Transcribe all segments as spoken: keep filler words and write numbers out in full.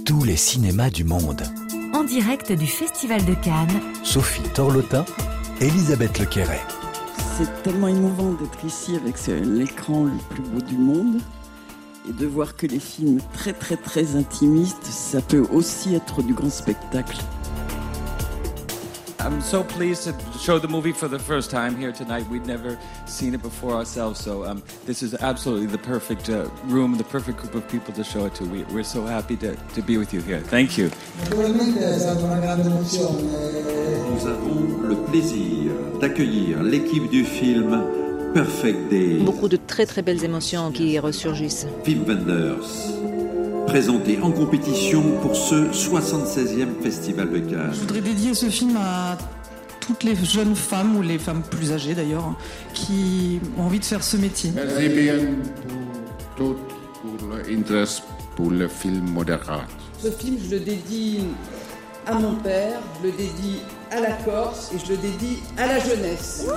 tous les cinémas du monde. En direct du Festival de Cannes, Sophie Torlotin, Elisabeth Lequerret. C'est tellement émouvant d'être ici avec ce, l'écran le plus beau du monde et de voir que les films très très très intimistes, ça peut aussi être du grand spectacle. I'm so pleased to show the movie for the first time here tonight. We'd never seen it before ourselves, so um, this is absolutely the perfect uh, room, the perfect group of people to show it to. We, we're so happy to, to be with you here. Thank you. Nous avons le plaisir d'accueillir l'équipe du film Perfect Days. Beaucoup de très très belles émotions qui ressurgissent. Wim Wenders, présenté en compétition pour ce soixante-seizième Festival de Cannes. Je voudrais dédier ce film à toutes les jeunes femmes, ou les femmes plus âgées d'ailleurs, qui ont envie de faire ce métier. Merci bien pour tout, pour l'intérêt pour le film moderne. Ce film, je le dédie à mon père, je le dédie à la Corse et je le dédie à la jeunesse.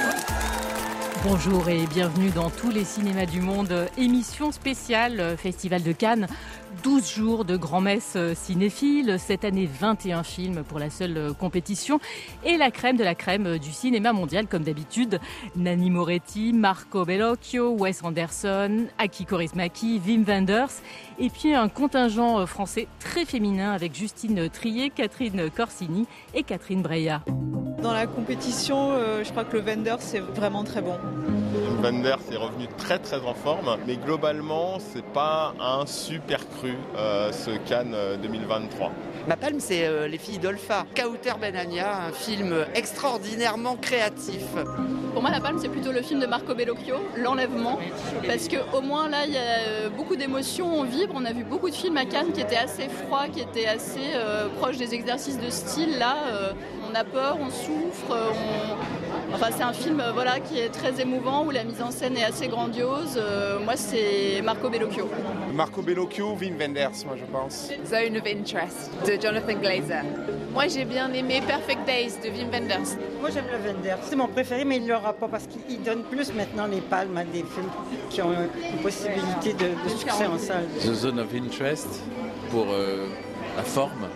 Bonjour et bienvenue dans tous les cinémas du monde, émission spéciale Festival de Cannes, douze jours de grand-messe cinéphile, cette année vingt et un films pour la seule compétition et la crème de la crème du cinéma mondial comme d'habitude, Nanni Moretti, Marco Bellocchio, Wes Anderson, Aki Kaurismäki, Wim Wenders et puis un contingent français très féminin avec Justine Triet, Catherine Corsini et Catherine Breillat. Dans la compétition, euh, je crois que le Wenders c'est vraiment très bon. Wenders est revenu très très en forme, mais globalement c'est pas un super cru euh, ce Cannes deux mille vingt-trois. Ma palme, c'est euh, Les filles d'Olpha, Kauter Benania, un film extraordinairement créatif. Pour moi, la palme, c'est plutôt le film de Marco Bellocchio, L'Enlèvement, parce qu'au moins là, il y a beaucoup d'émotions, on vibre. On a vu beaucoup de films à Cannes qui étaient assez froids, qui étaient assez euh, proches des exercices de style. Là, euh, on a peur, on souffre, on... Enfin, c'est un film euh, voilà, qui est très émouvant, où la mise en scène est assez grandiose. Euh, moi, c'est Marco Bellocchio. Marco Bellocchio, Wim Wenders, moi je pense. Zone of Interest de Jonathan Glazer. Moi, j'ai bien aimé Perfect Days de Wim Wenders. Moi, j'aime le Wenders. C'est mon préféré, mais il ne l'aura pas parce qu'il donne plus maintenant les palmes à des films qui ont une possibilité de, de succès en salle. The Zone of Interest pour euh, la forme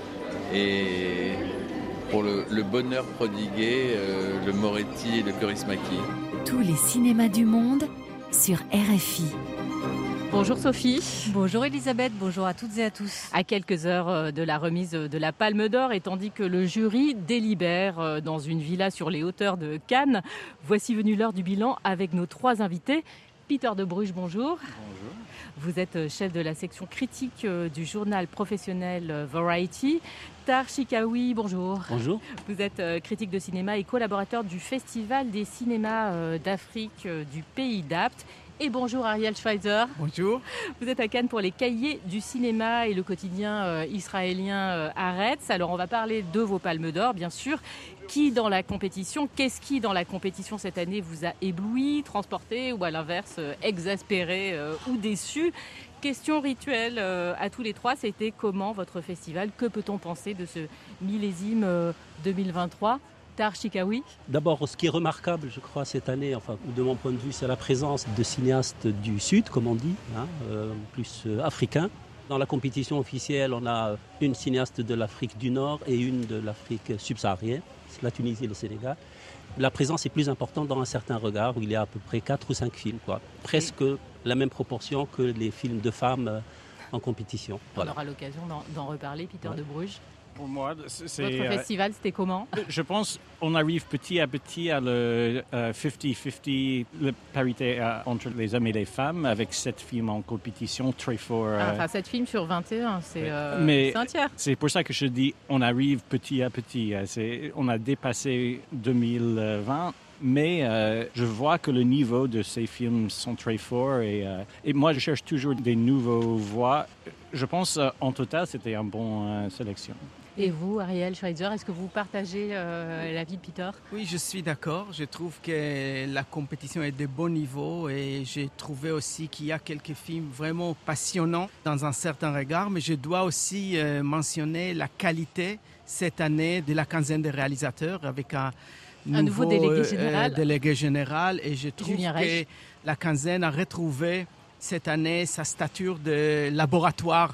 et pour le, le bonheur prodigué, euh, le Moretti et le Kaurismäki. Tous les cinémas du monde sur R F I. Bonjour Sophie. Bonjour Elisabeth, bonjour à toutes et à tous. À quelques heures de la remise de la Palme d'Or et tandis que le jury délibère dans une villa sur les hauteurs de Cannes, voici venue l'heure du bilan avec nos trois invités. Peter de Bruges, bonjour. Bonjour. Vous êtes chef de la section critique du journal professionnel Variety. Tahar Chikaoui, bonjour. Bonjour. Vous êtes critique de cinéma et collaborateur du Festival des cinémas d'Afrique du Pays d'Apt. Et bonjour Ariel Schweizer. Bonjour. Vous êtes à Cannes pour les cahiers du cinéma et le quotidien euh, israélien euh, Haaretz. Alors on va parler de vos palmes d'or, bien sûr. Qui dans la compétition, qu'est-ce qui dans la compétition cette année vous a ébloui, transporté ou à l'inverse euh, exaspéré euh, ou déçu? Question rituelle euh, à tous les trois, c'était comment votre festival? Que peut-on penser de ce millésime euh, deux mille vingt-trois? Tahar Chikaoui. D'abord, ce qui est remarquable, je crois, cette année, enfin, de mon point de vue, c'est la présence de cinéastes du Sud, comme on dit, hein, euh, plus euh, africains. Dans la compétition officielle, on a une cinéaste de l'Afrique du Nord et une de l'Afrique subsaharienne, la Tunisie et le Sénégal. La présence est plus importante dans un certain regard, où il y a à peu près quatre ou cinq films, quoi. Presque la même proportion que les films de femmes euh, en compétition. Voilà. On aura l'occasion d'en, d'en reparler, Peter ouais. de Bruges. Pour moi, c'est, votre festival, c'était comment? Je pense qu'on arrive petit à petit à le euh, cinquante cinquante, la parité euh, entre les hommes et les femmes, avec sept films en compétition très fort. Euh, ah, enfin, sept films sur vingt et un, c'est, euh, mais c'est un tiers. C'est pour ça que je dis on arrive petit à petit. C'est, on a dépassé deux mille vingt. Mais euh, je vois que le niveau de ces films sont très forts et, euh, et moi je cherche toujours des nouveaux voix. Je pense euh, en total c'était une bonne euh, sélection. Et vous, Ariel Schweizer, est-ce que vous partagez euh, l'avis de Peter? Oui, je suis d'accord. Je trouve que la compétition est de bon niveau et j'ai trouvé aussi qu'il y a quelques films vraiment passionnants dans un certain regard. Mais je dois aussi euh, mentionner la qualité cette année de la quinzaine de réalisateurs avec un Un nouveau, nouveau délégué général. Euh, délégué général et je trouve que la quinzaine a retrouvé cette année sa stature de laboratoire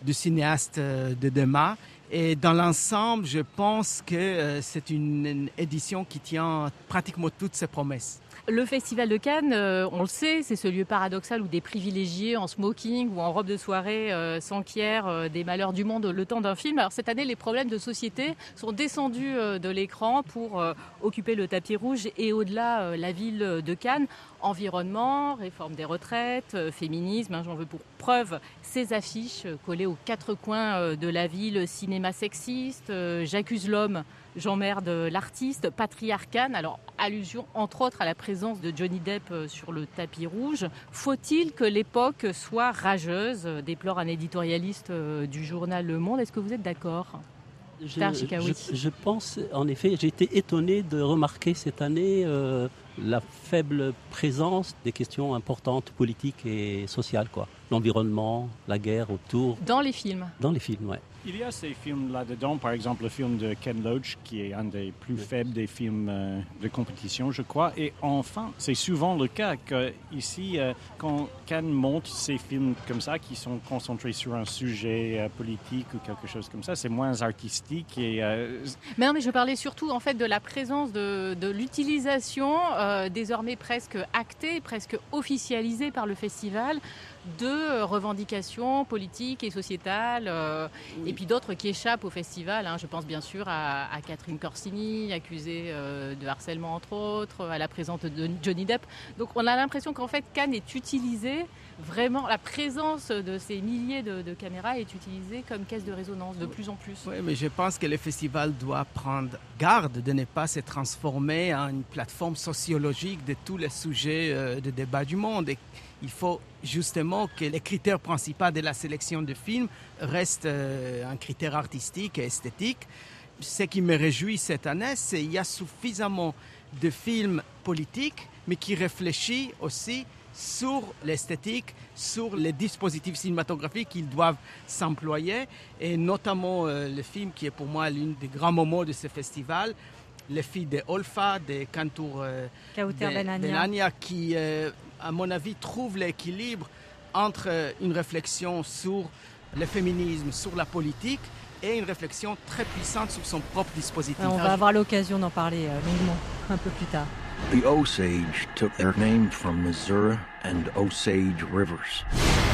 du cinéaste de demain. Et dans l'ensemble, je pense que euh, c'est une, une édition qui tient pratiquement toutes ses promesses. Le Festival de Cannes, euh, on le sait, c'est ce lieu paradoxal où des privilégiés en smoking ou en robe de soirée euh, s'enquièrent euh, des malheurs du monde le temps d'un film. Alors cette année, les problèmes de société sont descendus euh, de l'écran pour euh, occuper le tapis rouge et au-delà euh, la ville de Cannes. Environnement, réforme des retraites, euh, féminisme, hein, j'en veux pour preuve ces affiches euh, collées aux quatre coins euh, de la ville, cinéma sexiste, euh, j'accuse l'homme, j'emmerde l'artiste, patriarcat, alors allusion entre autres à la présence de Johnny Depp euh, sur le tapis rouge. Faut-il que l'époque soit rageuse, euh, déplore un éditorialiste euh, du journal Le Monde. Est-ce que vous êtes d'accord ? Je, je, je pense, en effet, j'ai été étonné de remarquer cette année euh, la faible présence des questions importantes politiques et sociales, quoi. L'environnement, la guerre autour. Dans les films. Dans les films, ouais. Il y a ces films là-dedans, par exemple le film de Ken Loach, qui est un des plus faibles des films euh, de compétition, je crois. Et enfin, c'est souvent le cas qu'ici, euh, quand Cannes monte ces films comme ça, qui sont concentrés sur un sujet euh, politique ou quelque chose comme ça, c'est moins artistique. Et, euh... Mais non, mais je parlais surtout en fait de la présence de, de l'utilisation, euh, désormais presque actée, presque officialisée par le festival, de revendications politiques et sociétales, euh, oui. Et puis d'autres qui échappent au festival. Hein. Je pense bien sûr à, à Catherine Corsini, accusée euh, de harcèlement entre autres, à la présence de Johnny Depp. Donc on a l'impression qu'en fait Cannes est utilisée, vraiment, la présence de ces milliers de, de caméras est utilisée comme caisse de résonance de plus en plus. Oui, mais je pense que le festival doit prendre garde de ne pas se transformer en une plateforme sociologique de tous les sujets euh, de débat du monde. Et il faut justement que les critères principaux de la sélection de films restent euh, un critère artistique et esthétique. Ce qui me réjouit cette année, c'est qu'il y a suffisamment de films politiques, mais qui réfléchissent aussi sur l'esthétique, sur les dispositifs cinématographiques qu'ils doivent s'employer, et notamment euh, le film qui est pour moi l'un des grands moments de ce festival, Les filles de Olfa, de Kantour euh, Kauter Benania. Benania, qui, euh, à mon avis, trouve l'équilibre entre euh, une réflexion sur le féminisme, sur la politique, et une réflexion très puissante sur son propre dispositif. On va avoir l'occasion d'en parler euh, longuement un peu plus tard. The Osage took their name from Missouri and Osage rivers.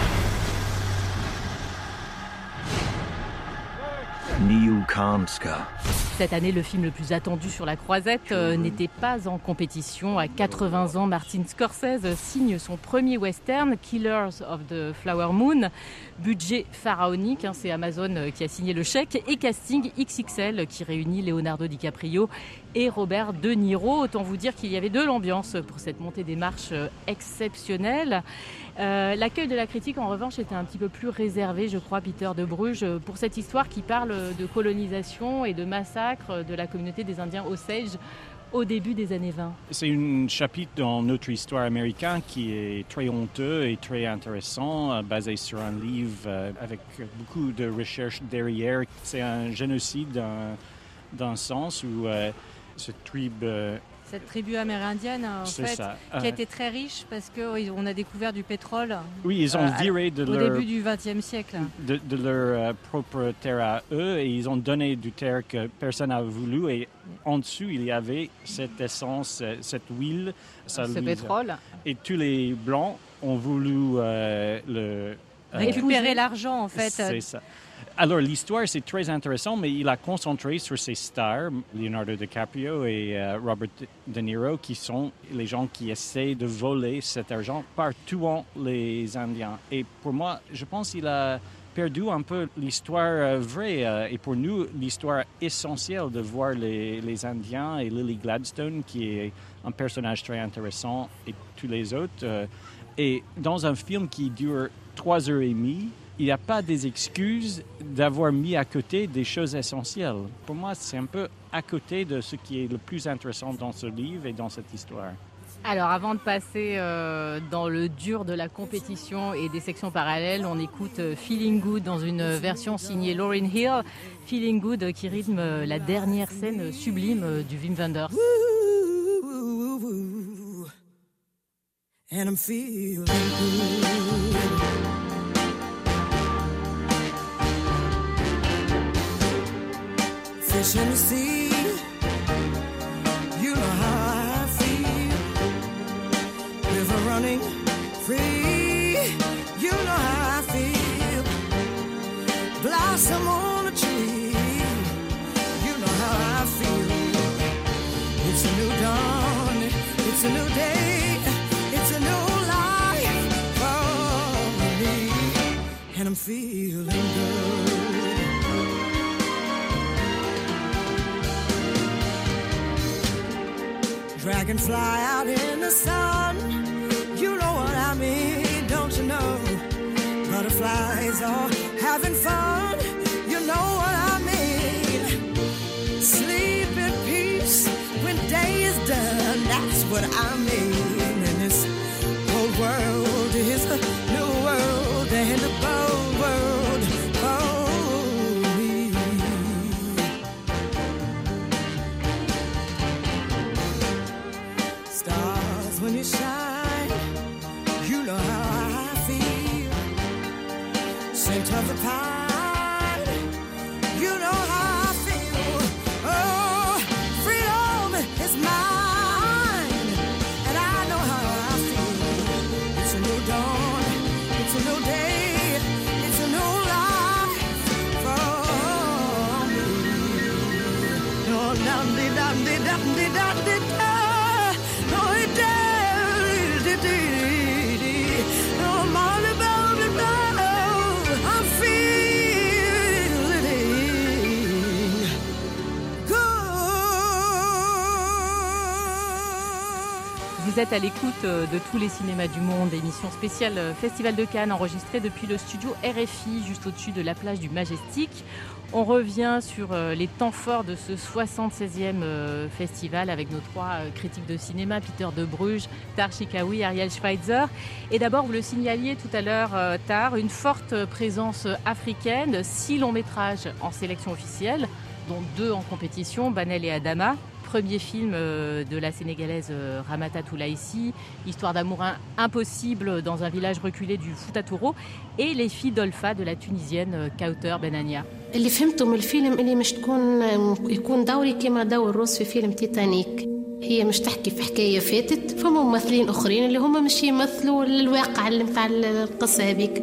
Niukanska. Cette année, le film le plus attendu sur la croisette euh, n'était pas en compétition. À quatre-vingts ans, Martin Scorsese signe son premier western, Killers of the Flower Moon. Budget pharaonique, hein, c'est Amazon qui a signé le chèque, et casting X X L qui réunit Leonardo DiCaprio et Robert De Niro. Autant vous dire qu'il y avait de l'ambiance pour cette montée des marches exceptionnelle. Euh, l'accueil de la critique, en revanche, était un petit peu plus réservé, je crois, Peter de Bruges, pour cette histoire qui parle de colonisation et de massacre de la communauté des Indiens Osage au début des années vingt. C'est un chapitre dans notre histoire américaine qui est très honteux et très intéressant, euh, basé sur un livre euh, avec beaucoup de recherches derrière. C'est un génocide dans, dans le sens où euh, cette tribu... Euh, Cette tribu amérindienne, en c'est fait, ça. qui a été très riche parce qu'on a découvert du pétrole. Oui, ils ont euh, viré de au leur... début du vingtième siècle. De, de leur euh, propre terre à eux, et ils ont donné du terre que personne n'a voulu, et en dessous, il y avait cette essence, cette huile. Ce pétrole. Et tous les Blancs ont voulu euh, le... Récupérer euh, l'argent, en fait. C'est ça. Alors, l'histoire, c'est très intéressant, mais il a concentré sur ces stars, Leonardo DiCaprio et euh, Robert De Niro, qui sont les gens qui essaient de voler cet argent par tuant les Indiens. Et pour moi, je pense qu'il a perdu un peu l'histoire euh, vraie. Euh, et pour nous, l'histoire essentielle de voir les, les Indiens et Lily Gladstone, qui est un personnage très intéressant, et tous les autres. Euh, et dans un film qui dure trois heures et demie, il n'y a pas des excuses d'avoir mis à côté des choses essentielles. Pour moi, c'est un peu à côté de ce qui est le plus intéressant dans ce livre et dans cette histoire. Alors, avant de passer euh, dans le dur de la compétition et des sections parallèles, on écoute euh, Feeling Good dans une version signée Lauryn Hill. Feeling Good qui rythme euh, la dernière scène sublime euh, du Wim Wenders. And I'm feeling good. fish in the sea. You know how I feel. River running free. You know how I feel. Blossom on a tree. You know how I feel. It's a new dawn. It's a new day. It's a new life for me. And I'm feeling good. Dragonfly out in the sun. You know what I mean, don't you know? Butterflies are having fun. You know what I mean. Sleep in peace when day is done. That's what I mean. And this whole world is a new world and a bold world for me. Stars when you shine, you know how I feel. Scent of the pine, you know how I feel. Oh, freedom is mine, and I know how I feel. It's a new dawn, it's a new day, it's a new life for me. No, dum de dum de dum de dum de da. No, it does, it did. No, more about it now. I'm feeling good. Vous êtes à l'écoute de tous les cinémas du monde, émission spéciale Festival de Cannes enregistrée depuis le studio R F I, juste au-dessus de la plage du Majestic. On revient sur les temps forts de ce soixante-seizième festival avec nos trois critiques de cinéma, Peter de Bruges, Tar Chikawi, Ariel Schweitzer. Et d'abord, vous le signaliez tout à l'heure, Tar, une forte présence africaine, six longs métrages en sélection officielle, dont deux en compétition, Banel et Adama. Premier film de la Sénégalaise Ramata Toulaïsi, histoire d'amour impossible dans un village reculé du Fouta Touro, et Les filles d'Olfa de la Tunisienne Kauter Benania. اللي فهمته من الفيلم اللي مش تكون يكون دوري كما دور روس في فيلم تيتانيك. هي مش تحكي في حكاية فاتت، فما ممثلين أخرين اللي هم مش يمثلوا الواقع اللي متاع القصة هذيك.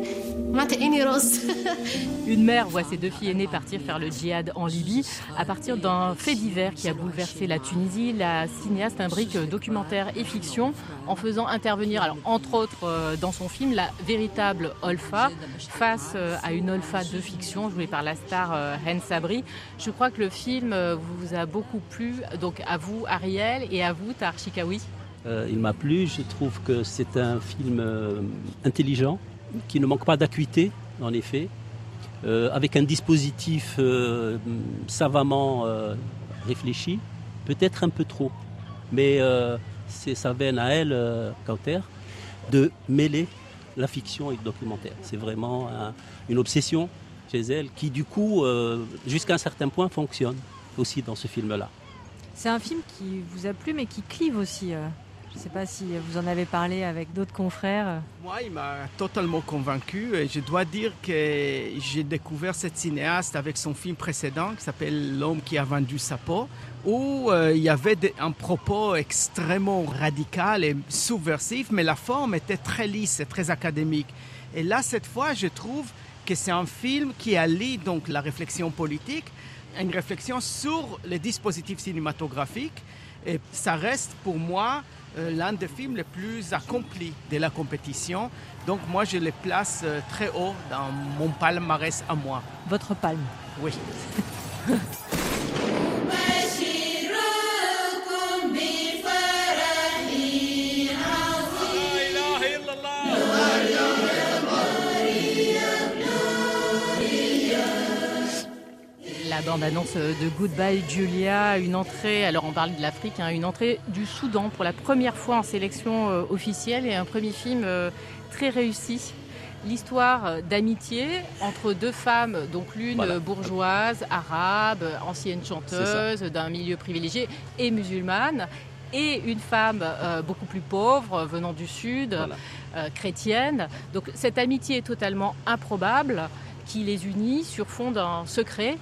Une mère voit ses deux filles aînées partir faire le djihad en Libye à partir d'un fait divers qui a bouleversé la Tunisie. La cinéaste imbrique documentaire et fiction en faisant intervenir, alors, entre autres dans son film, la véritable Olfa face à une Olfa de fiction jouée par la star Hen Sabri. Je crois que le film vous a beaucoup plu, donc à vous Ariel et à vous Tar Chikawi. Euh, il m'a plu, je trouve que c'est un film euh, intelligent, qui ne manque pas d'acuité, en effet, euh, avec un dispositif euh, savamment euh, réfléchi, peut-être un peu trop, mais euh, c'est sa veine à elle, euh, Kauter, de mêler la fiction et le documentaire. C'est vraiment un, une obsession chez elle qui, du coup, euh, jusqu'à un certain point, fonctionne aussi dans ce film-là. C'est un film qui vous a plu, mais qui clive aussi. Euh... Je ne sais pas si vous en avez parlé avec d'autres confrères. Moi, il m'a totalement convaincu. Et je dois dire que j'ai découvert cette cinéaste avec son film précédent qui s'appelle L'homme qui a vendu sa peau, où euh, il y avait un propos extrêmement radical et subversif, mais la forme était très lisse et très académique. Et là, cette fois, je trouve que c'est un film qui allie donc la réflexion politique, une réflexion sur les dispositifs cinématographiques. Et ça reste pour moi euh, l'un des films les plus accomplis de la compétition. Donc moi, je les place euh, très haut dans mon palmarès à moi. Votre palme? Oui. La bande-annonce de Goodbye Julia, une entrée, alors on parle de l'Afrique, hein, une entrée du Soudan pour la première fois en sélection euh, officielle et un premier film euh, très réussi. L'histoire d'amitié entre deux femmes, donc l'une voilà. bourgeoise, arabe, ancienne chanteuse d'un milieu privilégié et musulmane, et une femme euh, beaucoup plus pauvre venant du sud, voilà. euh, chrétienne. Donc cette amitié est totalement improbable qui les unit sur fond d'un secret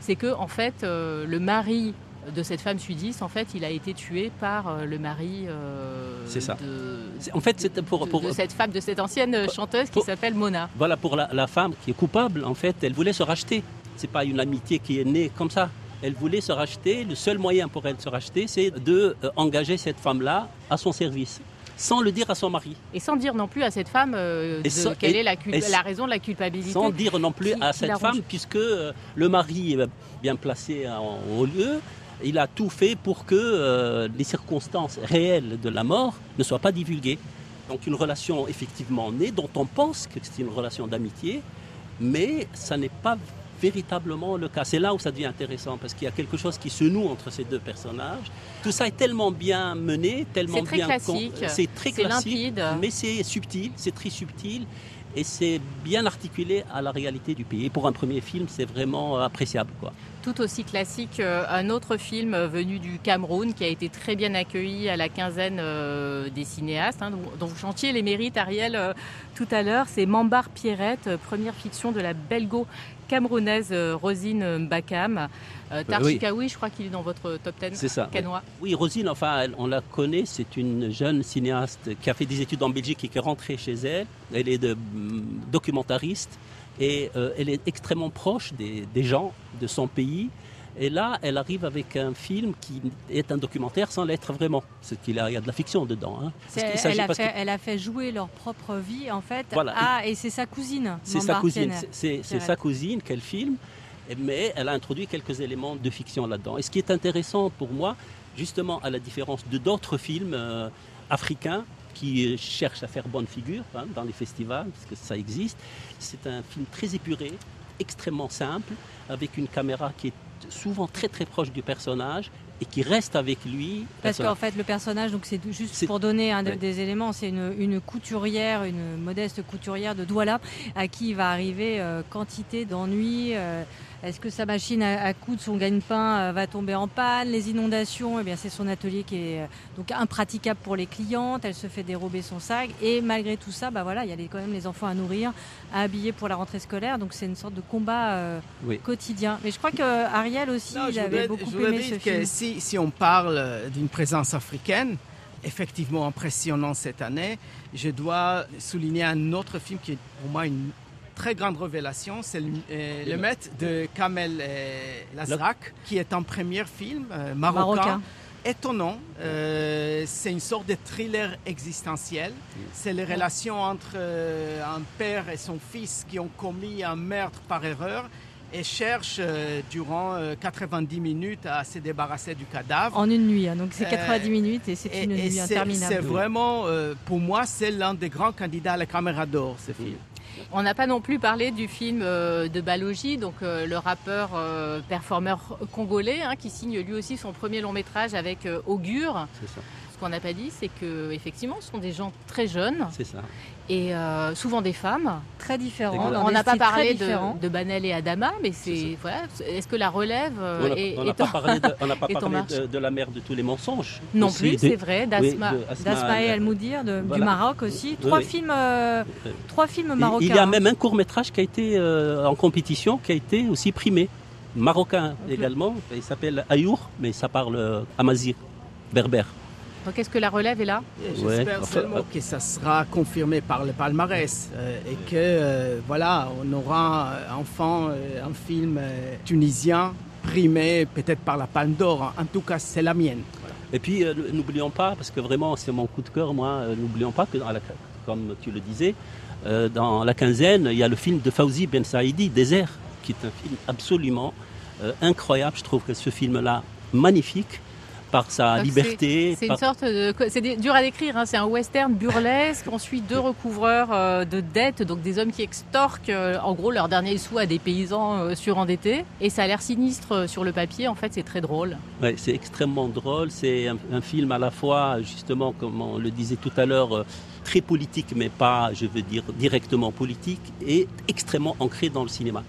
c'est que en fait, euh, le mari de cette femme sudiste, en fait, il a été tué par euh, le mari euh, c'est ça. de, c'est, en fait, c'est pour, pour, de, de cette femme, de cette ancienne chanteuse pour, qui s'appelle Mona. Voilà, pour la, la femme qui est coupable, en fait, elle voulait se racheter. C'est pas une amitié qui est née comme ça. Elle voulait se racheter. Le seul moyen pour elle de se racheter, c'est de euh, engager cette femme-là à son service, sans le dire à son mari. Et sans dire non plus à cette femme euh, de, sans, quelle et, est la, cul- la raison de la culpabilité. Sans dire non plus qui, à cette femme, puisque euh, le mari est bien placé en haut lieu. Il a tout fait pour que euh, les circonstances réelles de la mort ne soient pas divulguées. Donc une relation effectivement née, dont on pense que c'est une relation d'amitié, mais ça n'est pas véritablement le cas. C'est là où ça devient intéressant, parce qu'il y a quelque chose qui se noue entre ces deux personnages. Tout ça est tellement bien mené, tellement c'est très bien... classique, con... C'est très c'est classique, limpide. Mais c'est subtil, c'est très subtil. Et c'est bien articulé à la réalité du pays. Et pour un premier film, c'est vraiment appréciable, quoi. Tout aussi classique, euh, un autre film venu du Cameroun qui a été très bien accueilli à la quinzaine euh, des cinéastes, hein, dont, dont vous chantiez les mérites, Ariel, euh, tout à l'heure. C'est Mambar Pierrette, euh, première fiction de la belgo-camerounaise euh, Rosine Mbakam. Euh, Tarchikawi, oui. Je crois qu'il est dans votre top dix c'est ça, canois. Oui, oui Rosine, enfin, elle, on la connaît, c'est une jeune cinéaste qui a fait des études en Belgique et qui est rentrée chez elle. Elle est de, documentariste. Et euh, elle est extrêmement proche des, des gens de son pays. Et là, elle arrive avec un film qui est un documentaire sans l'être vraiment. C'est qu'il a, il y a de la fiction dedans. Hein. C'est, elle, a fait, que... elle a fait jouer leur propre vie, en fait. Voilà. Ah, et c'est sa cousine. C'est sa cousine. C'est, c'est, c'est sa cousine qu'elle filme. Mais elle a introduit quelques éléments de fiction là-dedans. Et ce qui est intéressant pour moi, justement, à la différence de d'autres films euh, africains, qui cherche à faire bonne figure hein, dans les festivals, parce que ça existe. C'est un film très épuré, extrêmement simple, avec une caméra qui est souvent très très proche du personnage et qui reste avec lui. Parce qu'en fait, le personnage, donc c'est juste c'est... pour donner un, ouais. des éléments, c'est une, une couturière, une modeste couturière de Douala, à qui il va arriver euh, quantité d'ennuis. Euh, Est-ce que sa machine à, à coudre, son gagne-pain euh, va tomber en panne? Les inondations, eh bien, c'est son atelier qui est euh, donc impraticable pour les clientes. Elle se fait dérober son sac. Et malgré tout ça, bah, voilà, il y a les, quand même les enfants à nourrir, à habiller pour la rentrée scolaire. Donc c'est une sorte de combat euh, oui. quotidien. Mais je crois qu'Ariel aussi, non, il avait voudrais, beaucoup aimé ce film. Si, si on parle d'une présence africaine, effectivement impressionnant cette année, je dois souligner un autre film qui est pour moi une très grande révélation, c'est le, euh, le Maître de Kamel euh, Lazrak, qui est un premier film euh, marocain, marocain, étonnant. Euh, c'est une sorte de thriller existentiel. C'est les relations entre euh, un père et son fils qui ont commis un meurtre par erreur et cherchent euh, durant euh, quatre-vingt-dix minutes à se débarrasser du cadavre. En une nuit, hein. Donc c'est quatre-vingt-dix euh, minutes et c'est et, une et nuit c'est, interminable. C'est vraiment, euh, pour moi, c'est l'un des grands candidats à la Caméra d'Or, ce film. On n'a pas non plus parlé du film euh, de Balogi, donc euh, le rappeur euh, performeur congolais, hein, qui signe lui aussi son premier long métrage avec euh, Augure. C'est ça. Ce qu'on n'a pas dit, c'est que effectivement, ce sont des gens très jeunes. C'est ça. Et euh, souvent des femmes très différentes. On n'a pas parlé de, de Banel et Adama, mais c'est, c'est voilà. Est-ce que la relève euh, on a, est, on n'a est pas en... parlé, de, on n'a pas parlé de, de la mère de tous les mensonges. Non aussi, plus, de, c'est vrai. D'Asma, oui, d'Asma et El-Moudir de, voilà. Du Maroc aussi. Trois oui. films, euh, trois films marocains. Il y a même un court métrage qui a été euh, en compétition, qui a été aussi primé, marocain okay. également. Il s'appelle Ayour, mais ça parle euh, amazigh, berbère. Donc est-ce que la relève est là? J'espère ouais. seulement enfin, que ça sera confirmé par le palmarès euh, et que euh, voilà, on aura enfin euh, un film euh, tunisien primé peut-être par la Palme d'Or. En tout cas, c'est la mienne. Voilà. Et puis euh, n'oublions pas, parce que vraiment c'est mon coup de cœur, moi, euh, n'oublions pas que, dans la, comme tu le disais, euh, dans la quinzaine, il y a le film de Fawzi Ben Saïdi, Désert, qui est un film absolument euh, incroyable. Je trouve que ce film-là, magnifique, par sa donc liberté. C'est, c'est par... une sorte de, c'est dur à décrire, hein, c'est un western burlesque. On suit deux recouvreurs euh, de dettes, donc des hommes qui extorquent euh, en gros leur dernier sou à des paysans euh, surendettés. Et ça a l'air sinistre euh, sur le papier, en fait c'est très drôle. Ouais, c'est extrêmement drôle, c'est un, un film à la fois, justement, comme on le disait tout à l'heure, euh, très politique, mais pas, je veux dire, directement politique, et extrêmement ancré dans le cinéma.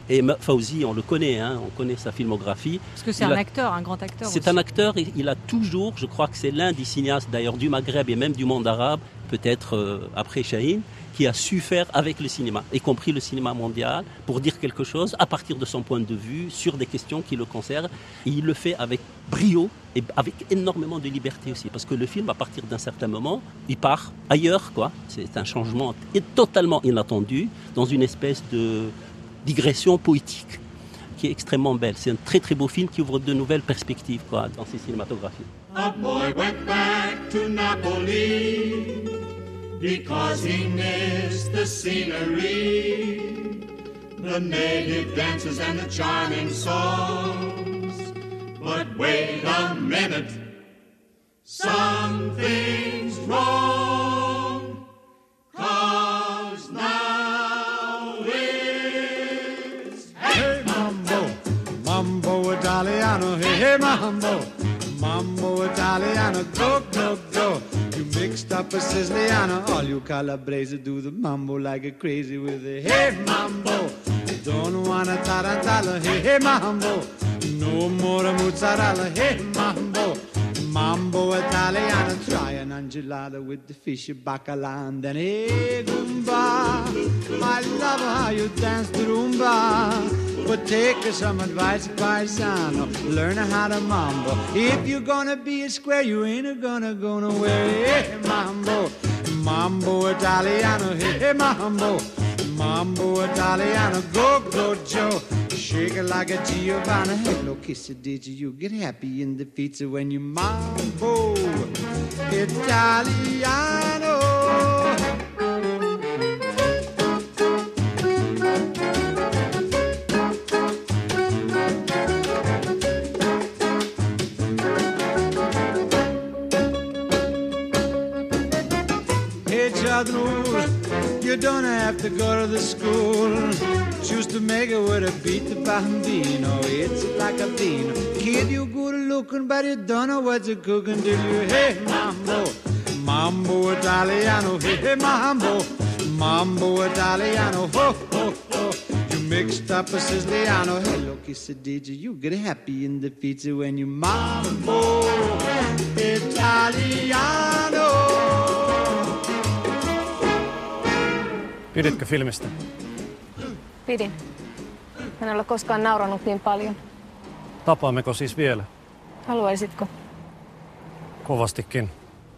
Et Fawzi, on le connaît, hein, on connaît sa filmographie. Parce que c'est il un a... acteur, un grand acteur C'est aussi. un acteur, il a toujours, je crois que c'est l'un des cinéastes d'ailleurs du Maghreb et même du monde arabe, peut-être euh, après Chahine, qui a su faire avec le cinéma, y compris le cinéma mondial, pour dire quelque chose à partir de son point de vue sur des questions qui le concernent. Et il le fait avec brio et avec énormément de liberté aussi, parce que le film, à partir d'un certain moment, il part ailleurs, quoi. C'est un changement totalement inattendu, dans une espèce de digression poétique qui est extrêmement belle. C'est un très très beau film qui ouvre de nouvelles perspectives, quoi, dans ses cinématographies. A boy went back to Napoli because he missed the scenery, the native dances and the charming songs. But wait a minute, something's wrong, 'cause now it's hey mambo, mambo Italiano, hey hey mambo, mambo Italiano, go go go. You mixed up a Siciliano, all you Calabrese do the mambo like a crazy with a hey mambo. Don't wanna tarantella, hey hey mambo. No more mozzarella, hey mambo. Mambo Italiano, try an angelada with the fish bacala and then hey Goomba. I love how you dance the rumba, but take some advice, paisano, learn how to mambo. If you're gonna be a square, you ain't gonna go nowhere. Hey mambo, mambo Italiano, hey mambo, mambo Italiano, go go Joe. Shake it like a Giovanna. Hello, kiss it, did you? You get happy in the pizza when you mambo Italiano. Hey, Chadnur, you don't have to go to the school. Choose to make it with a beat the bambino. It's like a bean. Kid, you good looking, but you don't know what you're cooking till you hey mambo, mambo Italiano, hey, hey mambo, mambo Italiano, ho ho ho. You mixed up a Siciliano. Hello, kiss it, did you? You get happy in the pizza when you mambo Italiano. Piditkö filmistä? Pidin. En ole koskaan nauranut niin paljon. Tapaammeko siis vielä? Haluaisitko? Kovastikin.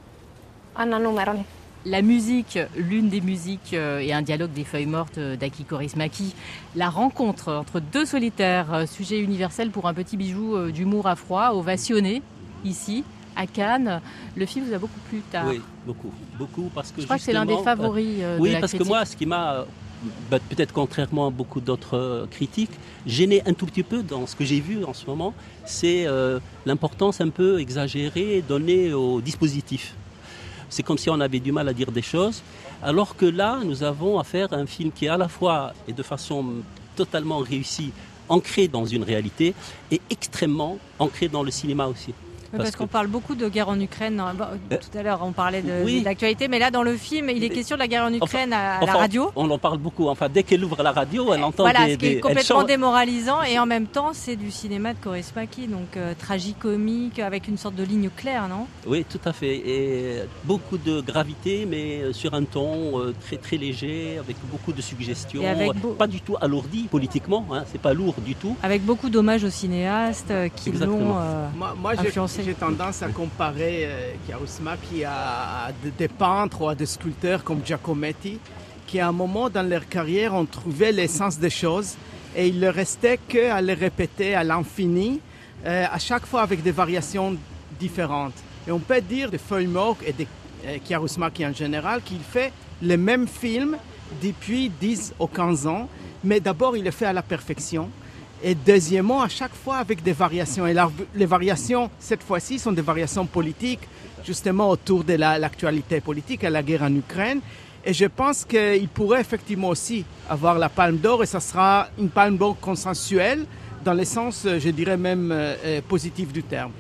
Anna numeroni. La musique, l'une des musiques et un dialogue des feuilles mortes d'Aki Kaurismäki. La rencontre entre deux solitaires, sujet universel pour un petit bijou d'humour à froid, ovationné, ici, à Cannes. Le film vous a beaucoup plu tard. Oui, beaucoup. Beaucoup parce que je crois que c'est l'un des favoris euh, de oui, la parce critique. que moi, ce qui m'a, bah, peut-être contrairement à beaucoup d'autres euh, critiques, gêné un tout petit peu dans ce que j'ai vu en ce moment, c'est euh, l'importance un peu exagérée donnée au dispositif. C'est comme si on avait du mal à dire des choses, alors que là, nous avons affaire à un film qui est à la fois, et de façon totalement réussie, ancré dans une réalité, et extrêmement ancré dans le cinéma aussi. Oui, parce, parce qu'on que... parle beaucoup de guerre en Ukraine. Bon, euh, tout à l'heure, on parlait de, oui. de l'actualité, mais là, dans le film, il est question de la guerre en Ukraine enfin, à, à enfin, la radio. On en parle beaucoup. Enfin, dès qu'elle ouvre la radio, elle entend voilà, des... ce qui est des, complètement chante... démoralisant. Et en même temps, c'est du cinéma de Kaurismäki, donc euh, tragicomique, avec une sorte de ligne claire, non? Oui, tout à fait. Et beaucoup de gravité, mais sur un ton euh, très, très léger, avec beaucoup de suggestions. Beau... Pas du tout alourdi politiquement, hein, c'est pas lourd du tout. Avec beaucoup d'hommages aux cinéastes euh, qui l'ont euh, moi, moi, influencé. J'ai tendance à comparer euh, Kaurismäki à, à des peintres ou à des sculpteurs comme Giacometti, qui à un moment dans leur carrière ont trouvé l'essence des choses et il ne restait qu'à les répéter à l'infini, euh, à chaque fois avec des variations différentes. Et on peut dire de Feuilles mortes et de euh, Kaurismäki en général qu'il fait les mêmes films depuis dix ou quinze ans, mais d'abord il le fait à la perfection. Et deuxièmement, à chaque fois avec des variations. Et la, les variations, cette fois-ci, sont des variations politiques, justement autour de la, l'actualité politique et la guerre en Ukraine. Et je pense qu'il pourrait effectivement aussi avoir la Palme d'Or, et ça sera une Palme d'Or consensuelle, dans le sens, je dirais même, euh, positif du terme.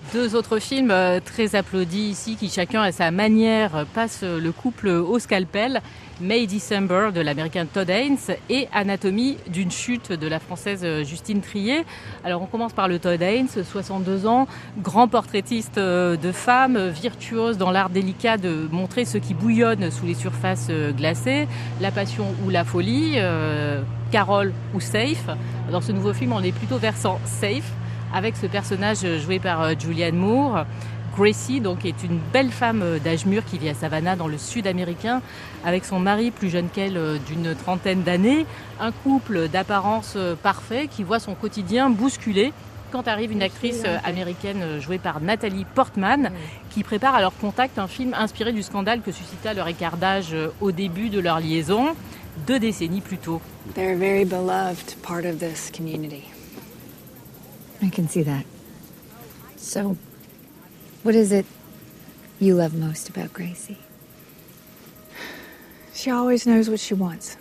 Deux autres films euh, très applaudis ici, qui chacun à sa manière passe le couple au scalpel. May December de l'américain Todd Haynes et Anatomie d'une chute de la française Justine Triet. Alors on commence par le Todd Haynes, soixante-deux ans, grand portraitiste de femmes, virtuose dans l'art délicat de montrer ce qui bouillonne sous les surfaces glacées, la passion ou la folie, euh, Carole ou Safe. Dans ce nouveau film, on est plutôt versant Safe, avec ce personnage joué par Julianne Moore. Gracie donc, est une belle femme d'âge mûr qui vit à Savannah dans le sud américain avec son mari plus jeune qu'elle d'une trentaine d'années. Un couple d'apparence parfait qui voit son quotidien bousculé quand arrive une actrice américaine jouée par Nathalie Portman qui prépare à leur contact un film inspiré du scandale que suscita leur écart d'âge au début de leur liaison, deux décennies plus tôt. They're a very beloved part of this community. I can see that. So, what is it you love most about Gracie? She always knows what she wants.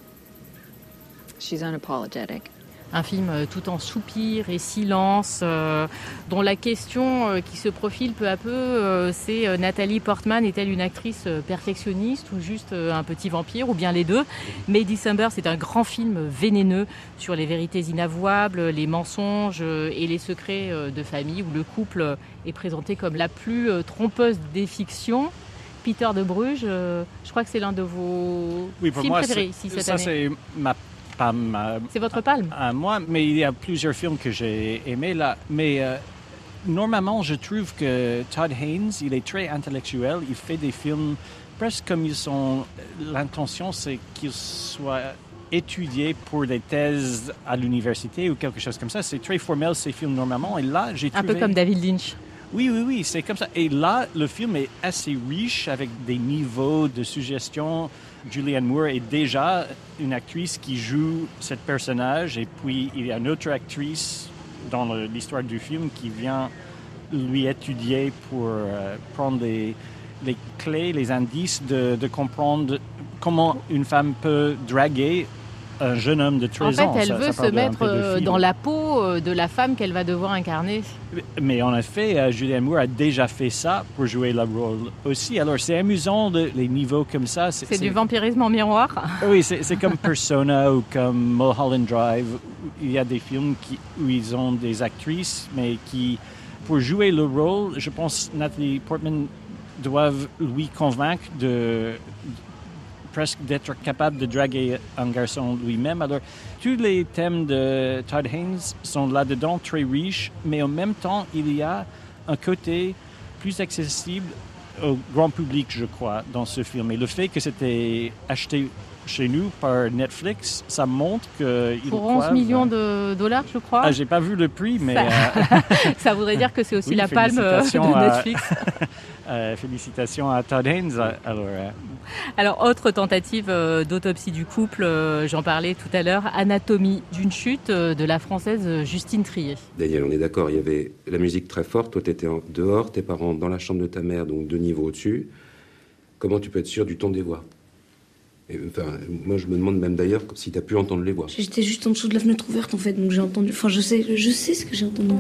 She's unapologetic. Un film tout en soupirs et silence, euh, dont la question euh, qui se profile peu à peu, euh, c'est euh, Nathalie Portman est-elle une actrice euh, perfectionniste ou juste euh, un petit vampire, ou bien les deux? May December, c'est un grand film vénéneux sur les vérités inavouables, les mensonges euh, et les secrets euh, de famille, où le couple est présenté comme la plus euh, trompeuse des fictions. Peter de Bruges, euh, je crois que c'est l'un de vos oui, pour films moi, préférés ici cette ça, année. C'est ma palme. C'est votre palme? À, à moi, mais il y a plusieurs films que j'ai aimés là. Mais euh, normalement, je trouve que Todd Haynes, il est très intellectuel. Il fait des films presque comme ils sont. L'intention, c'est qu'ils soient étudiés pour des thèses à l'université ou quelque chose comme ça. C'est très formel, ces films normalement. Et là, j'ai trouvé... Un peu comme David Lynch. Oui, oui, oui, c'est comme ça. Et là, le film est assez riche avec des niveaux de suggestion. Julianne Moore est déjà une actrice qui joue ce personnage. Et puis, il y a une autre actrice dans le, l'histoire du film qui vient lui étudier pour euh, prendre les, les clés, les indices de, de comprendre comment une femme peut draguer un jeune homme de treize ans. En fait, elle ça, veut ça se mettre dans la peau de la femme qu'elle va devoir incarner. Mais en effet, Julianne Moore a déjà fait ça pour jouer le rôle aussi. Alors, c'est amusant, de, les niveaux comme ça. C'est, c'est du vampirisme en miroir. Oui, c'est, c'est comme Persona ou comme Mulholland Drive. Il y a des films qui, où ils ont des actrices, mais qui, pour jouer le rôle, je pense que Nathalie Portman doivent lui convaincre de... presque d'être capable de draguer un garçon lui-même. Alors, tous les thèmes de Todd Haynes sont là-dedans, très riches, mais en même temps, il y a un côté plus accessible au grand public, je crois, dans ce film. Et le fait que c'était acheté chez nous par Netflix, ça montre que... Pour onze millions de dollars, je crois. Ah, j'ai pas vu le prix, mais... Ça, euh... ça voudrait dire que c'est aussi oui, la palme de Netflix. À... euh, félicitations à Todd Haynes. Alors, euh... Alors, autre tentative euh, d'autopsie du couple, euh, j'en parlais tout à l'heure, Anatomie d'une chute euh, de la française Justine Triet. Daniel, on est d'accord, il y avait la musique très forte, toi tu étais dehors, tes parents dans la chambre de ta mère, donc deux niveaux au-dessus. Comment tu peux être sûr du ton des voix? Et, enfin, moi je me demande même d'ailleurs si tu as pu entendre les voix. J'étais juste en dessous de la fenêtre ouverte en fait, donc j'ai entendu, enfin je sais, je sais ce que j'ai entendu.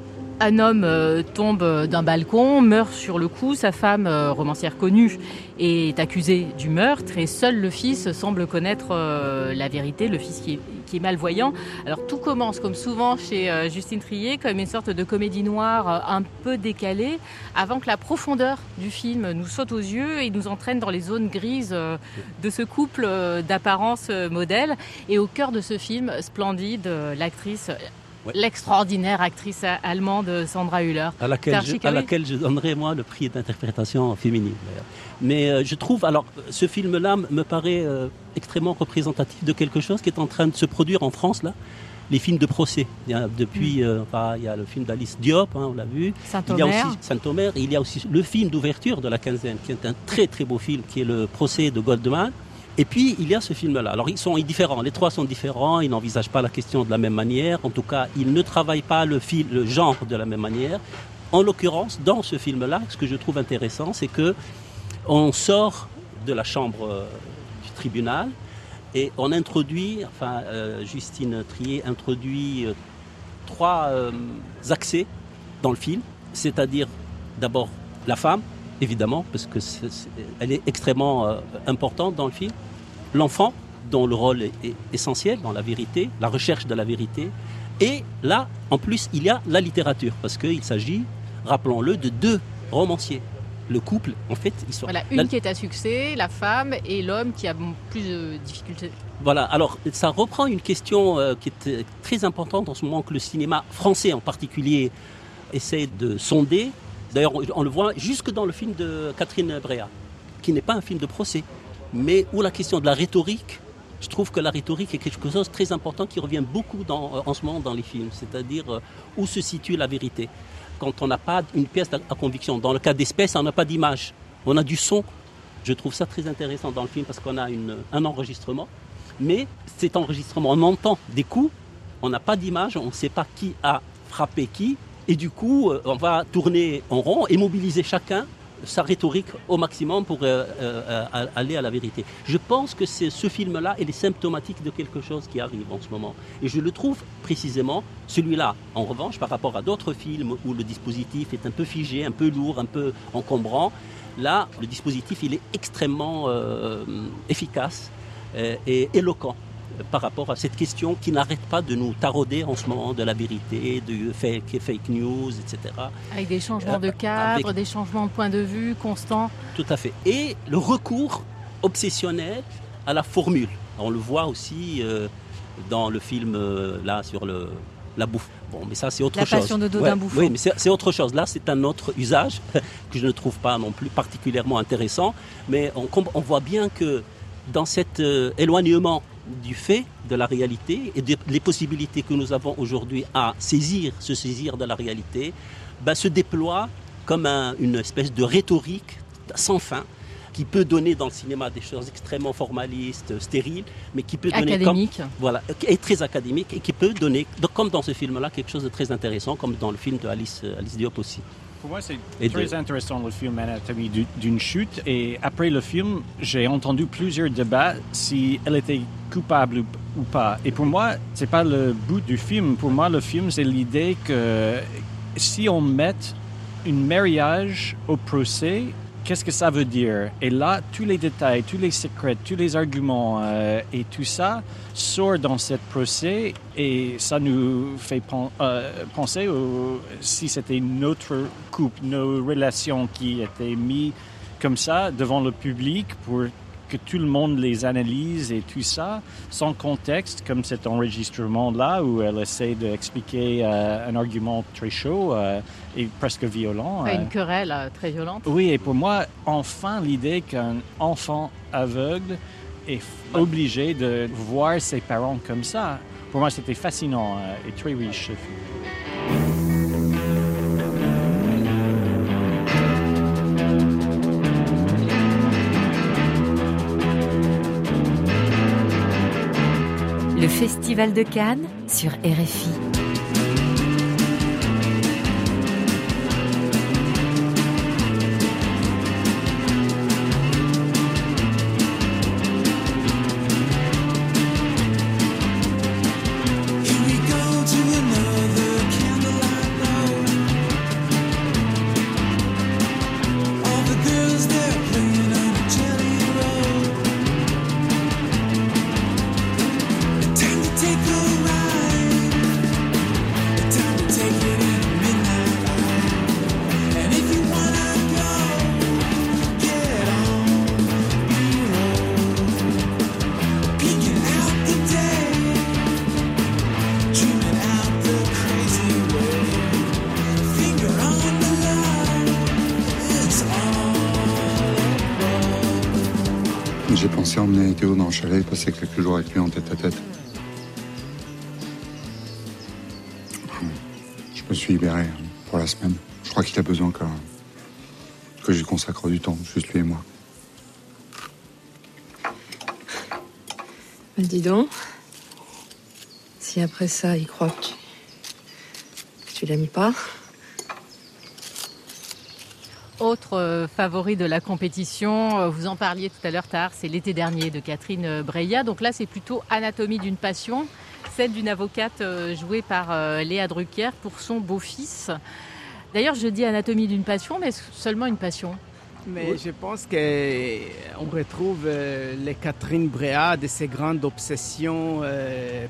Un homme euh, tombe d'un balcon, meurt sur le coup. Sa femme, euh, romancière connue, est accusée du meurtre et seul le fils semble connaître euh, la vérité, le fils qui est, qui est malvoyant. Alors tout commence, comme souvent chez euh, Justine Triet, comme une sorte de comédie noire euh, un peu décalée, avant que la profondeur du film nous saute aux yeux et nous entraîne dans les zones grises euh, de ce couple euh, d'apparence euh, modèle. Et au cœur de ce film, splendide, euh, l'actrice... Ouais. L'extraordinaire actrice allemande Sandra Hüller. À laquelle, je, à laquelle je donnerais, moi, le prix d'interprétation féminine. D'ailleurs. Mais euh, je trouve, alors, ce film-là me paraît euh, extrêmement représentatif de quelque chose qui est en train de se produire en France, là. Les films de procès. Il y a, depuis, mmh. euh, enfin, il y a le film d'Alice Diop, hein, on l'a vu. Saint-Omer. Il y a aussi Saint-Omer. Il y a aussi le film d'ouverture de la quinzaine, qui est un très, très beau film, qui est le procès de Goldman. Et puis, il y a ce film-là. Alors, ils sont différents. Les trois sont différents. Ils n'envisagent pas la question de la même manière. En tout cas, ils ne travaillent pas le, fil, le genre de la même manière. En l'occurrence, dans ce film-là, ce que je trouve intéressant, c'est que on sort de la chambre euh, du tribunal et on introduit, enfin, euh, Justine Triet introduit euh, trois euh, accès dans le film c'est-à-dire d'abord la femme, évidemment, parce que c'est, c'est, elle est extrêmement euh, importante dans le film, l'enfant, dont le rôle est, est essentiel dans la vérité, la recherche de la vérité, et là, en plus, il y a la littérature, parce qu'il s'agit, rappelons-le, de deux romanciers. Le couple, en fait, ils sont... Voilà, une la... qui est à succès, la femme, et l'homme qui a plus de difficultés. Voilà, alors ça reprend une question euh, qui est très importante en ce moment, que le cinéma français en particulier essaie de sonder. D'ailleurs, on le voit jusque dans le film de Catherine Breillat, qui n'est pas un film de procès, mais où la question de la rhétorique, je trouve que la rhétorique est quelque chose de très important qui revient beaucoup dans, en ce moment dans les films, c'est-à-dire euh, où se situe la vérité. Quand on n'a pas une pièce à conviction, dans le cas d'Espèce, on n'a pas d'image, on a du son. Je trouve ça très intéressant dans le film parce qu'on a une, un enregistrement, mais cet enregistrement, on entend des coups, on n'a pas d'image, on ne sait pas qui a frappé qui, et du coup, on va tourner en rond et mobiliser chacun sa rhétorique au maximum pour euh, euh, aller à la vérité. Je pense que c'est, ce film-là, il est symptomatique de quelque chose qui arrive en ce moment. Et je le trouve précisément, celui-là, en revanche, par rapport à d'autres films où le dispositif est un peu figé, un peu lourd, un peu encombrant, là, le dispositif, il est extrêmement euh, efficace euh, et éloquent par rapport à cette question qui n'arrête pas de nous tarauder en ce moment de la vérité, de fake, fake news, et cetera. Avec des changements de cadre, avec... des changements de point de vue constants. Tout à fait. Et le recours obsessionnel à la formule. On le voit aussi euh, dans le film euh, là sur le, la bouffe. Bon, mais ça c'est autre la chose. La passion de Dodin ouais, Bouffon. Oui, mais c'est, c'est autre chose. Là, c'est un autre usage que je ne trouve pas non plus particulièrement intéressant. Mais on, on voit bien que dans cet euh, éloignement du fait de la réalité et des de, possibilités que nous avons aujourd'hui à saisir, se saisir de la réalité, ben, se déploie comme un, une espèce de rhétorique sans fin qui peut donner dans le cinéma des choses extrêmement formalistes, stériles, mais qui peut donner académique. Comme, voilà, et très académique et qui peut donner, comme dans ce film-là, quelque chose de très intéressant, comme dans le film de Alice, Alice Diop aussi. Pour moi, c'est et très de... intéressant le film Anatomie d'une chute. Et après le film, j'ai entendu plusieurs débats si elle était coupable ou, ou pas. Et pour moi, c'est pas le but du film. Pour moi, le film, c'est l'idée que si on met un mariage au procès, qu'est-ce que ça veut dire? Et là, tous les détails, tous les secrets, tous les arguments euh, et tout ça sort dans ce procès et ça nous fait pen- euh, penser au, si c'était notre couple, nos relations qui étaient mises comme ça devant le public pour que tout le monde les analyse et tout ça, sans contexte, comme cet enregistrement-là où elle essaie d'expliquer euh, un argument très chaud euh, et presque violent. Ouais, euh. Une querelle euh, très violente. Oui, et pour moi, enfin, l'idée qu'un enfant aveugle est obligé de voir ses parents comme ça, pour moi, c'était fascinant euh, et très riche, ce film. Le Festival de Cannes sur R F I. J'ai pensé emmener Théo dans le chalet et passer quelques jours avec lui en tête à tête. Je me suis libéré pour la semaine. Je crois qu'il a besoin que, que j'y consacre du temps, juste lui et moi. Ben dis donc, si après ça, il croit que tu, que tu l'aimes pas... Autre euh, favori de la compétition, euh, vous en parliez tout à l'heure tard, c'est L'été dernier de Catherine Breillat. Donc là, c'est plutôt Anatomie d'une passion, celle d'une avocate euh, jouée par euh, Léa Drucker pour son beau-fils. D'ailleurs, je dis anatomie d'une passion, mais seulement une passion. Mais je pense qu'on retrouve euh, les Catherine Breillat de ces grandes obsessions euh,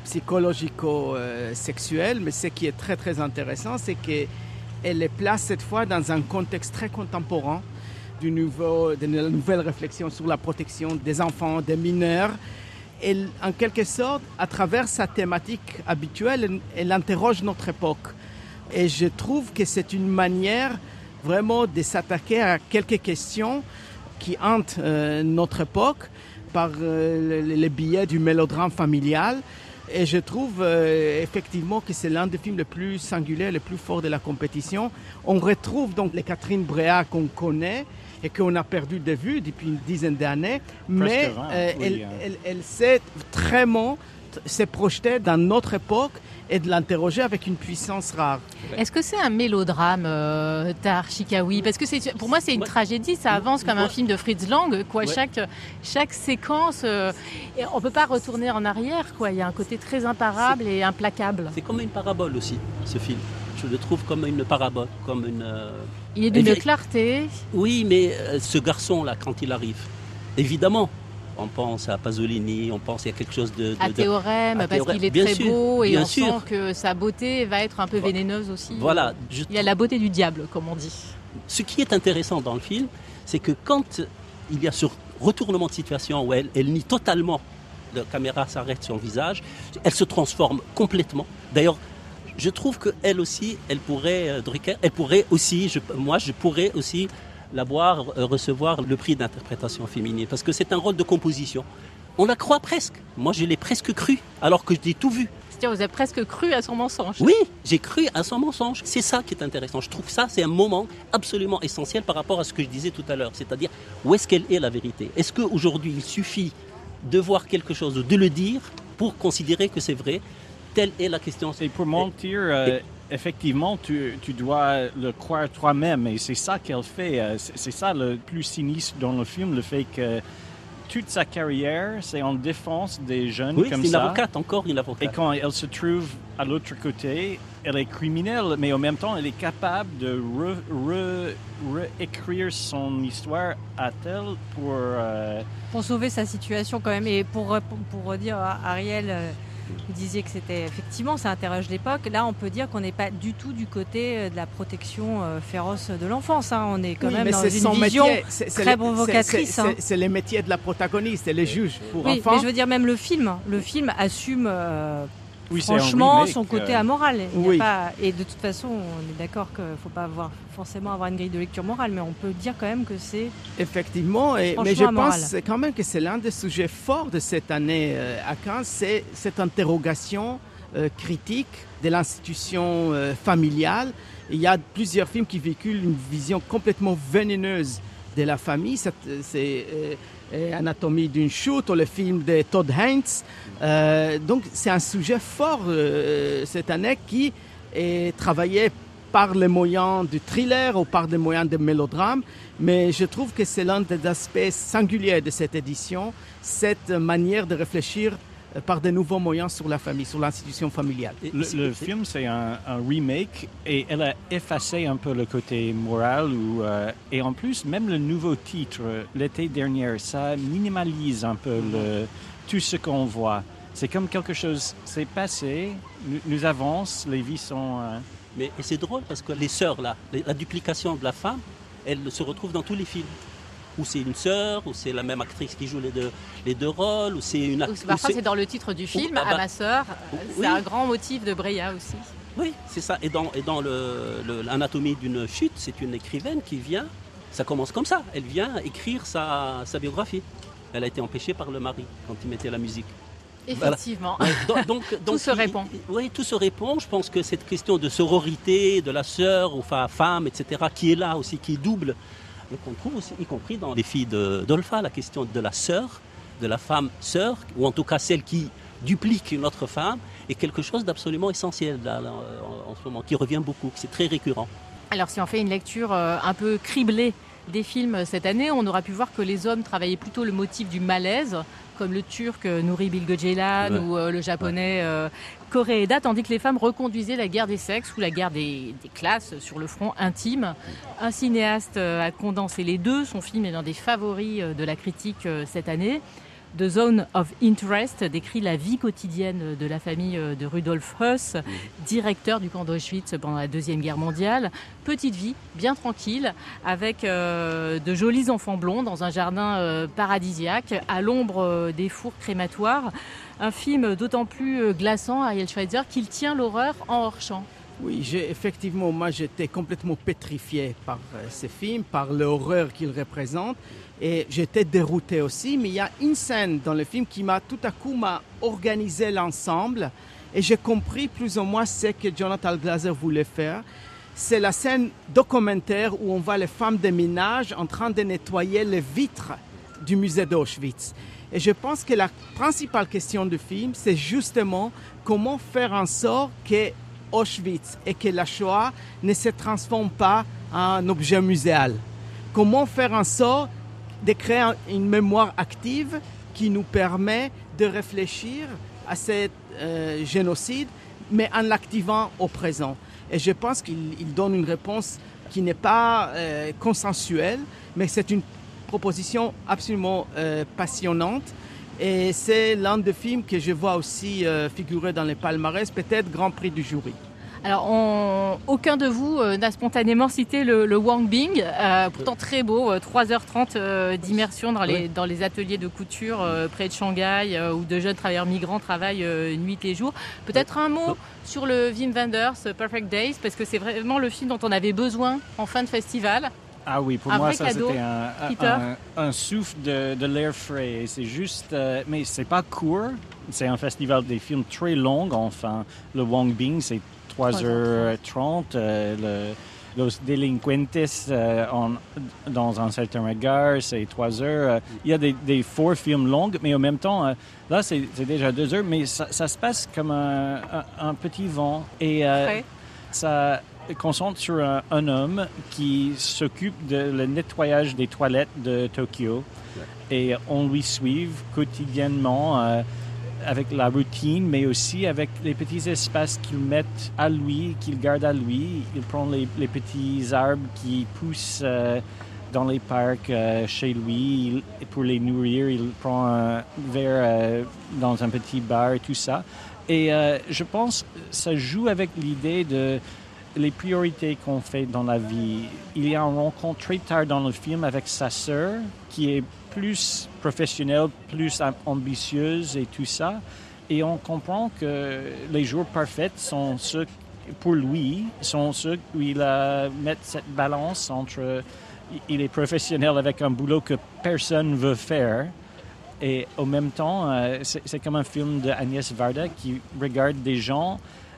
psychologico-sexuelles, mais ce qui est très très intéressant, c'est qu'elle les place cette fois dans un contexte très contemporain du nouveau, de la nouvelle réflexion sur la protection des enfants, des mineurs. Elle, en quelque sorte, à travers sa thématique habituelle, elle, elle interroge notre époque. Et je trouve que c'est une manière vraiment de s'attaquer à quelques questions qui hantent euh, notre époque par euh, le, le biais du mélodrame familial. Et je trouve euh, effectivement que c'est l'un des films les plus singuliers, les plus forts de la compétition. On retrouve donc les Catherine Breillat qu'on connaît et qu'on a perdu de vue depuis une dizaine d'années, mais vingt, euh, oui, elle, hein. elle, elle sait vraiment se projeter dans notre époque et de l'interroger avec une puissance rare. Est-ce que c'est un mélodrame, euh, Tahar Chikaoui? Parce que c'est, pour moi, c'est une tragédie, ça avance comme un film de Fritz Lang. Quoi. Ouais. Chaque, chaque séquence, euh, et on ne peut pas retourner en arrière. Quoi. Il y a un côté très imparable et implacable. C'est comme une parabole aussi, ce film. Je le trouve comme une parabole, comme une... euh, Il est d'une évi- clarté. Oui, mais euh, ce garçon-là, quand il arrive, évidemment, on pense à Pasolini, on pense à quelque chose de... de À de- Théorème, à parce Théorème. qu'il est Bien très sûr, beau et bien on sûr. sent que sa beauté va être un peu vénéneuse aussi. Voilà. Je Il y a la beauté du diable, comme on dit. Ce qui est intéressant dans le film, c'est que quand il y a ce retournement de situation où elle, elle nie totalement, la caméra s'arrête sur son visage, elle se transforme complètement. D'ailleurs, je trouve qu'elle aussi, elle pourrait, euh, Drucker, elle pourrait aussi, je, moi je pourrais aussi la voir euh, recevoir le prix d'interprétation féminine, parce que c'est un rôle de composition. On la croit presque. Moi, je l'ai presque cru, alors que je l'ai tout vu. C'est-à-dire, vous avez presque cru à son mensonge. Oui, j'ai cru à son mensonge. C'est ça qui est intéressant. Je trouve que ça, c'est un moment absolument essentiel par rapport à ce que je disais tout à l'heure. C'est-à-dire, où est-ce qu'elle est la vérité? Est-ce qu'aujourd'hui, il suffit de voir quelque chose ou de le dire pour considérer que c'est vrai? Telle est la question. Et pour mentir, euh, effectivement, tu, tu dois le croire toi-même. Et c'est ça qu'elle fait. euh, C'est, c'est ça le plus sinistre dans le film, le fait que toute sa carrière, c'est en défense des jeunes Oui, comme c'est une ça. avocate, encore une avocate. Et quand elle se trouve à l'autre côté, elle est criminelle, mais en même temps, elle est capable de re- re- réécrire son histoire à tel pour... euh, Pour sauver sa situation quand même. Et pour, pour, pour dire à Ariel, euh, vous disiez que c'était effectivement, ça interroge l'époque. Là, on peut dire qu'on n'est pas du tout du côté euh, de la protection euh, féroce de l'enfance. Hein. On est quand Oui, même mais dans c'est une son vision métier. C'est- c'est très le- provocatrice. c'est- hein. C'est c'est le métier de la protagoniste, elle est juge pour Oui, enfants. mais je veux dire même le film. Le film assume euh, Oui, c'est un franchement remake, son côté euh, amoral. Il y a oui. pas- et de toute façon, on est d'accord qu'il ne faut pas avoir, forcément avoir une grille de lecture morale, mais on peut dire quand même que c'est... Effectivement, et- mais je Franchement amoral. pense quand même que c'est l'un des sujets forts de cette année euh, à Cannes, c'est cette interrogation euh, critique de l'institution euh, familiale. Il y a plusieurs films qui véhiculent une vision complètement vénéneuse de la famille. C'est, c'est euh, euh, Anatomie d'une chute ou le film de Todd Haynes. Euh, donc c'est un sujet fort euh, cette année qui est travaillé par les moyens du thriller ou par les moyens de mélodrame, mais je trouve que c'est l'un des aspects singuliers de cette édition, cette manière de réfléchir euh, par de nouveaux moyens sur la famille, sur l'institution familiale. Le, le film, c'est un, un remake et elle a effacé un peu le côté moral. Ou, euh, et en plus, même le nouveau titre, l'été dernier, ça minimalise un peu le, tout ce qu'on voit. C'est comme quelque chose, c'est passé, nous, nous avançons, les vies sont... euh, Mais et c'est drôle parce que les sœurs, là, les- la duplication de la femme, elle se retrouve dans tous les films. Ou c'est une sœur, ou c'est la même actrice qui joue les deux, les deux rôles, ou c'est une Ou actrice. Parfois, c'est dans le titre du film, ah bah- à ma sœur. C'est Oui. un grand motif de Breillat aussi. Oui, c'est ça. Et dans, et dans le, le- l'anatomie d'une chute, c'est une écrivaine qui vient, ça commence comme ça, elle vient écrire sa, sa biographie. Elle a été empêchée par le mari quand il mettait la musique. Effectivement. Voilà. Ouais, donc, donc, Tout donc, se il- répond. Oui, tout se répond. Je pense que cette question de sororité, de la sœur, enfin femme, et cetera, qui est là aussi, qui est double, et qu'on trouve aussi, y compris dans les filles de, d'Olpha, la question de la sœur, de la femme sœur, ou en tout cas celle qui duplique une autre femme, est quelque chose d'absolument essentiel là, là, en, en ce moment, qui revient beaucoup, c'est très récurrent. Alors, si on fait une lecture euh, un peu criblée des films cette année, on aura pu voir que les hommes travaillaient plutôt le motif du malaise, comme le turc euh, Nuri Bilge Ceylan Ouais. ou euh, le japonais euh, Koreeda, tandis que les femmes reconduisaient la guerre des sexes ou la guerre des, des classes sur le front intime. Un cinéaste a condensé les deux. Son film est l'un des favoris de la critique cette année. The Zone of Interest décrit la vie quotidienne de la famille de Rudolf Höss, directeur du camp d'Auschwitz pendant la Deuxième Guerre mondiale. Petite vie, bien tranquille, avec euh, de jolis enfants blonds dans un jardin euh, paradisiaque, à l'ombre euh, des fours crématoires. Un film d'autant plus glaçant, Ariel Schweitzer, qu'il tient l'horreur en hors-champ. Oui, j'ai, effectivement, moi j'étais complètement pétrifié par euh, ce film, par l'horreur qu'il représente. Et j'étais dérouté aussi, mais il y a une scène dans le film qui m'a tout à coup m'a organisé l'ensemble et j'ai compris plus ou moins ce que Jonathan Glazer voulait faire. C'est la scène documentaire où on voit les femmes de ménage en train de nettoyer les vitres du musée d'Auschwitz. Et je pense que la principale question du film, c'est justement comment faire en sorte que Auschwitz et que la Shoah ne se transforment pas en un objet muséal. Comment faire en sorte de créer une mémoire active qui nous permet de réfléchir à ce euh, génocide, mais en l'activant au présent. Et je pense qu'il il donne une réponse qui n'est pas euh, consensuelle, mais c'est une proposition absolument euh, passionnante. Et c'est l'un des films que je vois aussi euh, figurer dans les palmarès, peut-être Grand Prix du jury. Alors, on... aucun de vous euh, n'a spontanément cité le, le Wang Bing, euh, pourtant très beau, euh, trois heures trente euh, d'immersion dans les, dans les ateliers de couture euh, près de Shanghai, euh, où de jeunes travailleurs migrants travaillent euh, nuit et jour. Peut-être un mot sur le Wim Wenders, Perfect Days, parce que c'est vraiment le film dont on avait besoin en fin de festival. Ah oui, pour un moi, vrai ça cadeau, c'était un, un, un, un souffle de, de l'air frais. C'est juste, euh, mais c'est pas court. C'est un festival des films très long. Enfin, le Wang Bing, c'est trois heures trente. Euh, le, Los Delinquentes, euh, en, dans un certain regard, c'est trois heures. Euh, il y a des, des four films longs, mais en même temps, euh, là, c'est, c'est déjà deux heures, mais ça, ça se passe comme un, un, un petit vent. Et euh, ça concentre sur un, un homme qui s'occupe de le nettoyage des toilettes de Tokyo. Et on lui suit quotidiennement euh, avec la routine, mais aussi avec les petits espaces qu'il met à lui, qu'il garde à lui. Il prend les, les petits arbres qui poussent euh, dans les parcs euh, chez lui. Il, pour les nourrir, il prend un verre euh, dans un petit bar et tout ça. Et euh, je pense que ça joue avec l'idée de les priorités qu'on fait dans la vie. Il y a une rencontre très tard dans le film avec sa sœur, qui est plus professionnelle, plus ambitieuse et tout ça. Et on comprend que les jours parfaits sont ceux, pour lui, sont ceux où il a met cette balance entre il est professionnel avec un boulot que personne ne veut faire. Et en même temps, c'est, c'est comme un film de Agnès Varda qui regarde des gens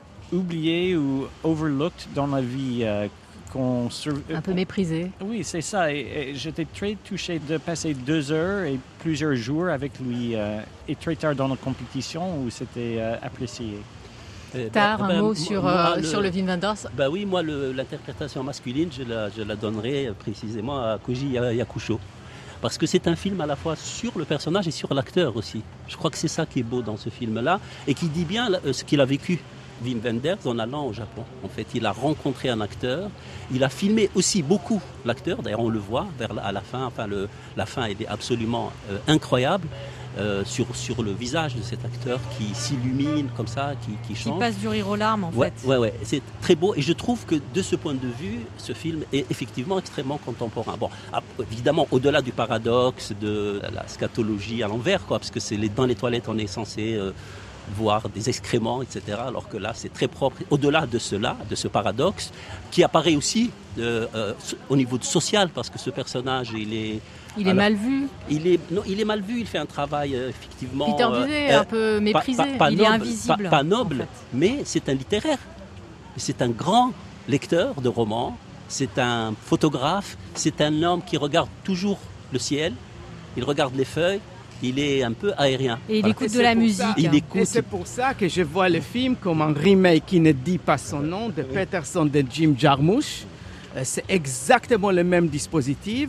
oubliés ou overlooked dans la vie. Euh, qu'on sur... Un peu méprisé. Oui, c'est ça. Et, et j'étais très touché de passer deux heures et plusieurs jours avec lui. Euh, et très tard dans la compétition où c'était euh, apprécié. Euh, Tard, bah, un bah, mot sur, moi, euh, le, sur le Wim Wenders. Bah oui, moi, le, l'interprétation masculine, je la, je la donnerai précisément à Koji Yakusho. Parce que c'est un film à la fois sur le personnage et sur l'acteur aussi. Je crois que c'est ça qui est beau dans ce film-là et qui dit bien ce qu'il a vécu. Wim Wenders en allant au Japon. En fait, il a rencontré un acteur. Il a filmé aussi beaucoup l'acteur. D'ailleurs, on le voit vers la, à la fin. Enfin, le, la fin est absolument euh, incroyable euh, sur, sur le visage de cet acteur qui s'illumine comme ça, qui, qui change. Qui passe du rire aux larmes, en ouais, fait. Ouais, ouais. C'est très beau. Et je trouve que de ce point de vue, ce film est effectivement extrêmement contemporain. Bon, évidemment, au-delà du paradoxe de la scatologie à l'envers, quoi, parce que c'est les, dans les toilettes, on est censé euh, voir des excréments, et cetera. Alors que là, c'est très propre. Au-delà de cela, de ce paradoxe, qui apparaît aussi euh, euh, au niveau social, parce que ce personnage, il est... Il est alors, mal vu. Il est, non, il est mal vu, il fait un travail euh, effectivement... Peter Buvet, euh, un peu méprisé, pas, pas, pas il noble, est invisible. Pas, pas noble, en fait. Mais c'est un littéraire. C'est un grand lecteur de romans, c'est un photographe, c'est un homme qui regarde toujours le ciel, il regarde les feuilles, il est un peu aérien. Et il voilà. écoute et de la musique. Ça, il écoute... Et c'est pour ça que je vois le film comme un remake qui ne dit pas son nom, de Peterson de Jim Jarmusch. C'est exactement le même dispositif.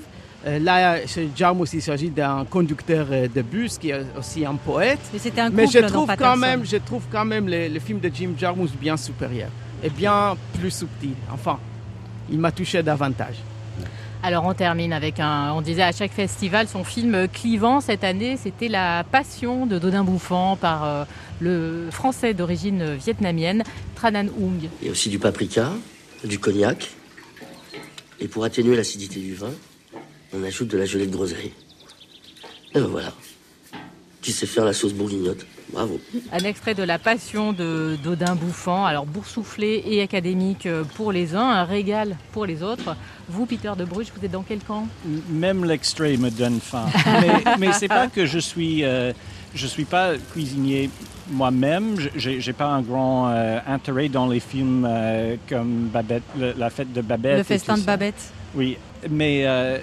Euh, là, chez Jarmusch, il s'agit d'un conducteur de bus qui est aussi un poète. Mais c'était un couple Mais je dans trouve Patterson. quand même, je trouve quand même le, le film de Jim Jarmusch bien supérieur et bien plus subtil. Enfin, il m'a touché davantage. Alors on termine avec un, on disait à chaque festival, son film clivant cette année, c'était La Passion de Dodin Bouffant par euh, le français d'origine vietnamienne, Tran Anh Hung. Il y a aussi du paprika, du cognac. Et pour atténuer l'acidité du vin, on ajoute de la gelée de groseille. Et ben voilà. Tu sais faire la sauce bourguignotte. Bravo. Un extrait de La Passion de Dodin Bouffant, alors boursouflé et académique pour les uns, un régal pour les autres. Vous, Peter de Bruges, vous êtes dans quel camp ? Même l'extrait me donne faim. mais, mais c'est pas que je suis, euh, je suis pas cuisinier moi-même. J'ai, j'ai pas un grand euh, intérêt dans les films euh, comme Babette, le, la fête de Babette. Le festin de Babette. Oui, mais euh,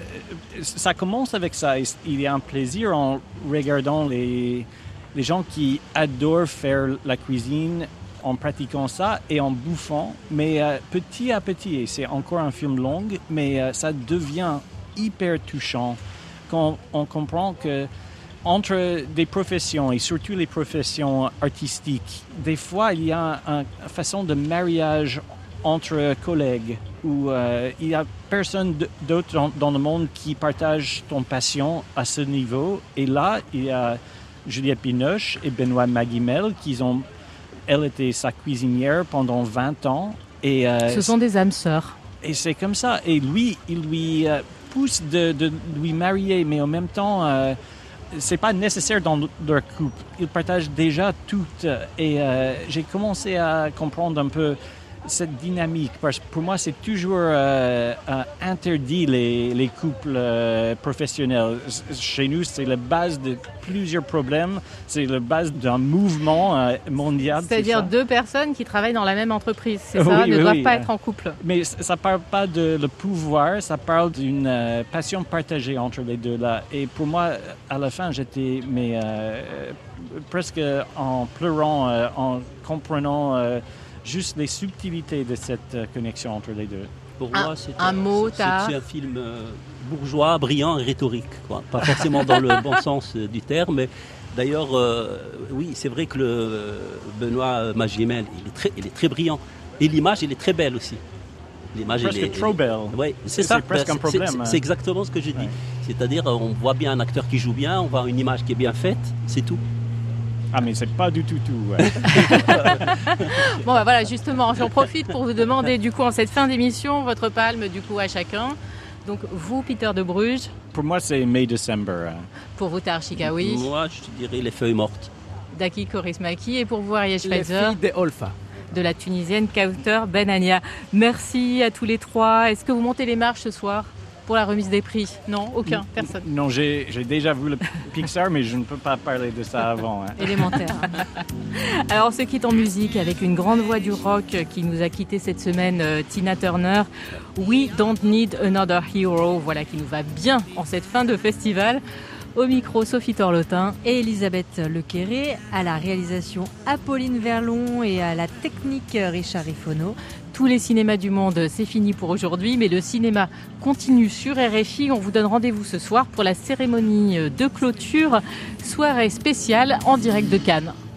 ça commence avec ça. Il y a un plaisir en regardant les, les gens qui adorent faire la cuisine en pratiquant ça et en bouffant. Mais euh, petit à petit, et c'est encore un film long, mais euh, ça devient hyper touchant quand on comprend que entre des professions, et surtout les professions artistiques, des fois, il y a une façon de mariage entre collègues où euh, il n'y a personne d'autre dans, dans le monde qui partage ton passion à ce niveau. Et là, il y a Juliette Binoche et Benoît Magimel qui ont... Elle était sa cuisinière pendant vingt ans. Et, euh, Ce sont des âmes sœurs. Et c'est comme ça. Et lui, il lui euh, pousse de, de lui marier, mais en même temps... Euh, c'est pas nécessaire dans leur couple. Ils partagent déjà tout. Et euh, j'ai commencé à comprendre un peu cette dynamique. Parce que pour moi, c'est toujours euh, euh, interdit les, les couples euh, professionnels. Chez nous, c'est la base de plusieurs problèmes. C'est la base d'un mouvement euh, mondial. C'est-à-dire c'est deux personnes qui travaillent dans la même entreprise, c'est ça, oui, ne oui, doivent oui. pas être en couple. Mais ça ne parle pas de le pouvoir, ça parle d'une euh, passion partagée entre les deux là. Et pour moi, à la fin, j'étais mais, euh, presque en pleurant, euh, en comprenant euh, juste les subtilités de cette euh, connexion entre les deux. Pour un, moi, c'est un un, mot, c'est, t'as... c'est un film euh, bourgeois, brillant et rhétorique, quoi. Pas forcément dans le bon sens euh, du terme, mais d'ailleurs, euh, oui, c'est vrai que le euh, Benoît Magimel, il est très, il est très brillant. Et l'image, elle est très belle aussi. L'image, Presque elle est, trop belle. Oui, c'est, c'est ça. presque un problème. C'est, c'est, c'est exactement ce que je dis. Ouais. C'est-à-dire, on voit bien un acteur qui joue bien, on voit une image qui est bien faite, c'est tout. Ah, mais c'est pas du tout tout. Ouais. Bon, bah voilà, justement, j'en profite pour vous demander, du coup, en cette fin d'émission, votre palme, du coup, à chacun. Donc, vous, Peter de Bruges. Pour moi, c'est May December. Hein. Pour vous, Tahar Chikaoui. Moi, je dirais Les Feuilles Mortes. Daki Kaurismäki. Et pour vous, Ariel Schweitzer. Les Filles de Olfa. De la Tunisienne Kauter Benania. Merci à tous les trois. Est-ce que vous montez les marches ce soir pour la remise des prix? Non, aucun, personne. Non, j'ai, j'ai déjà vu le Pixar, mais je ne peux pas parler de ça avant. Hein. Élémentaire. Alors, on se quitte en musique avec une grande voix du rock qui nous a quitté cette semaine, euh, Tina Turner. We Don't Need Another Hero, voilà, qui nous va bien en cette fin de festival. Au micro, Sophie Torlotin et Elisabeth Lequéré, à la réalisation Apolline Verlon et à la technique Richard Rifono. Tous les cinémas du monde, c'est fini pour aujourd'hui, mais le cinéma continue sur R F I. On vous donne rendez-vous ce soir pour la cérémonie de clôture, soirée spéciale en direct de Cannes.